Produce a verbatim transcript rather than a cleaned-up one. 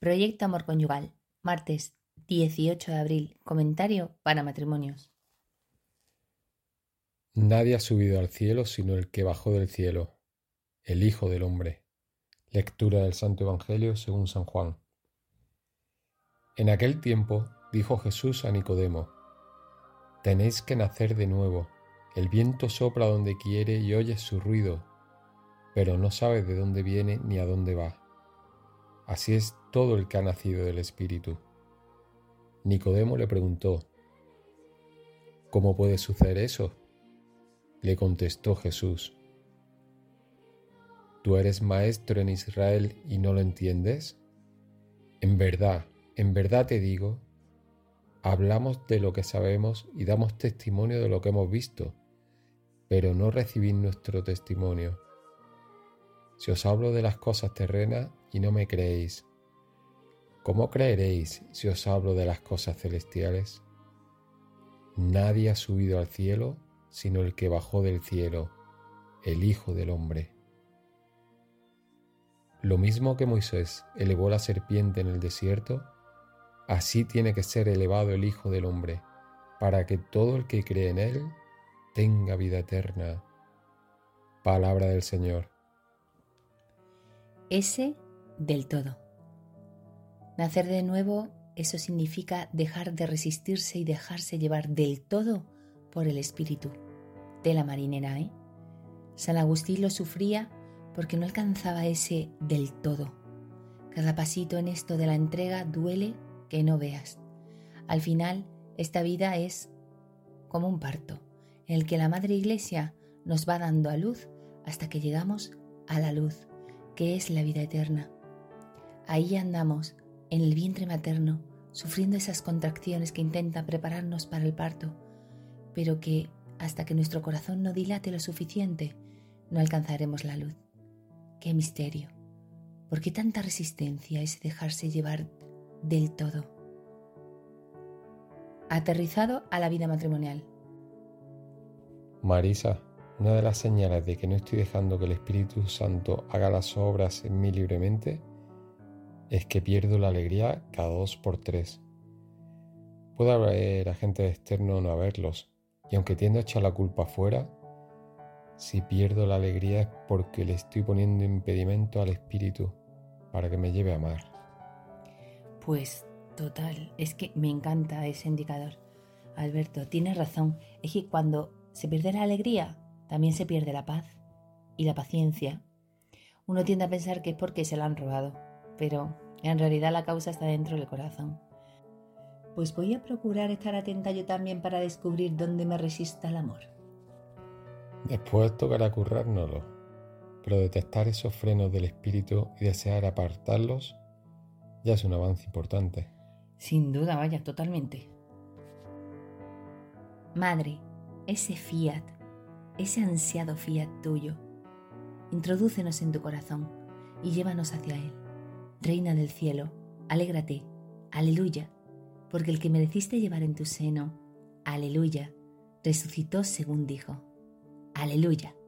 Proyecto Amor Conyugal, martes dieciocho de abril, comentario para matrimonios. Nadie ha subido al cielo sino el que bajó del cielo, el Hijo del Hombre. Lectura del Santo Evangelio según San Juan. En aquel tiempo dijo Jesús a Nicodemo: Tenéis que nacer de nuevo. El viento sopla donde quiere y oyes su ruido, pero no sabes de dónde viene ni a dónde va. Así es todo el que ha nacido del Espíritu. Nicodemo le preguntó: ¿Cómo puede suceder eso? Le contestó Jesús: ¿Tú eres maestro en Israel y no lo entiendes? En verdad, en verdad te digo, hablamos de lo que sabemos y damos testimonio de lo que hemos visto, pero no recibís nuestro testimonio. Si os hablo de las cosas terrenas y no me creéis, ¿cómo creeréis si os hablo de las cosas celestiales? Nadie ha subido al cielo sino el que bajó del cielo, el Hijo del Hombre. Lo mismo que Moisés elevó la serpiente en el desierto, así tiene que ser elevado el Hijo del Hombre, para que todo el que cree en él tenga vida eterna. Palabra del Señor. Ese del todo. Nacer de nuevo, eso significa dejar de resistirse y dejarse llevar del todo por el Espíritu. De la marinera, ¿eh? San Agustín lo sufría porque no alcanzaba ese del todo. Cada pasito en esto de la entrega duele que no veas. Al final, esta vida es como un parto, en el que la Madre Iglesia nos va dando a luz hasta que llegamos a la luz, que es la vida eterna. Ahí andamos, en el vientre materno, sufriendo esas contracciones que intentan prepararnos para el parto, pero que, hasta que nuestro corazón no dilate lo suficiente, no alcanzaremos la luz. ¡Qué misterio! ¿Por qué tanta resistencia a ese dejarse llevar del todo? Aterrizado a la vida matrimonial. Marisa, una de las señales de que no estoy dejando que el Espíritu Santo haga las obras en mí libremente es que pierdo la alegría cada dos por tres. Puedo haber agentes externos o no haberlos, y aunque tiendo a echar la culpa afuera, si pierdo la alegría es porque le estoy poniendo impedimento al Espíritu para que me lleve a amar. Pues total, es que me encanta ese indicador. Alberto, tienes razón, es que cuando se pierde la alegría, también se pierde la paz y la paciencia. Uno tiende a pensar que es porque se la han robado, pero en realidad la causa está dentro del corazón. Pues voy a procurar estar atenta yo también para descubrir dónde me resista el amor. Después tocará currárnoslo, pero detectar esos frenos del espíritu y desear apartarlos ya es un avance importante. Sin duda, vaya, totalmente. Madre, ese fiat, ese ansiado fiat tuyo, introdúcenos en tu corazón y llévanos hacia él. Reina del cielo, alégrate, aleluya, porque el que mereciste llevar en tu seno, aleluya, resucitó según dijo. Aleluya.